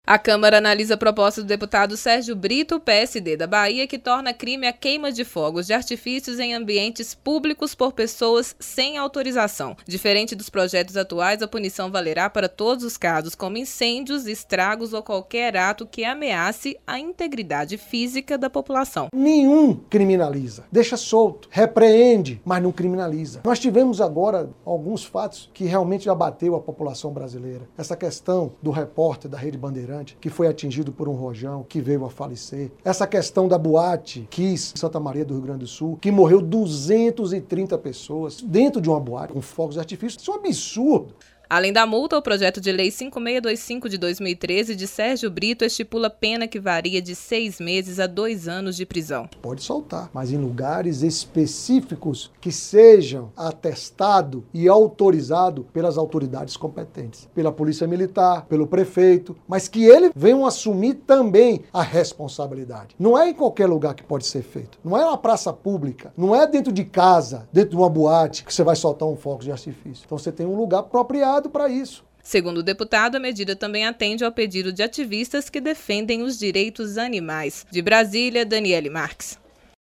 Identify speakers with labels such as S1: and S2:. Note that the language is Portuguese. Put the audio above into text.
S1: A Câmara analisa a proposta do deputado Sérgio Brito, PSD da Bahia, que torna crime a queima de fogos de artifícios em ambientes públicos por pessoas sem autorização. Diferente dos projetos atuais, a punição valerá para todos os casos, como incêndios, estragos ou qualquer ato que ameace a integridade física da população.
S2: Nenhum criminaliza. Deixa solto, repreende, mas não criminaliza. Nós tivemos agora alguns fatos que realmente abateu a população brasileira. Essa questão do repórter da Rede Bandeirantes, que foi atingido por um rojão, que veio a falecer. Essa questão da boate Kiss, Santa Maria do Rio Grande do Sul, que morreu 230 pessoas dentro de uma boate com fogos de artifício. Isso é um absurdo.
S1: Além da multa, o projeto de lei 5625 de 2013 de Sérgio Brito estipula pena que varia de 6 meses a 2 anos de prisão.
S2: Pode soltar, mas em lugares específicos que sejam atestado e autorizado pelas autoridades competentes, pela Polícia Militar, pelo prefeito, mas que ele venham assumir também a responsabilidade. Não é em qualquer lugar que pode ser feito. Não é uma praça pública, não é dentro de casa, dentro de uma boate que você vai soltar um fogo de artifício. Então você tem um lugar apropriado para isso.
S1: Segundo o deputado, a medida também atende ao pedido de ativistas que defendem os direitos animais. De Brasília, Daniele Marques.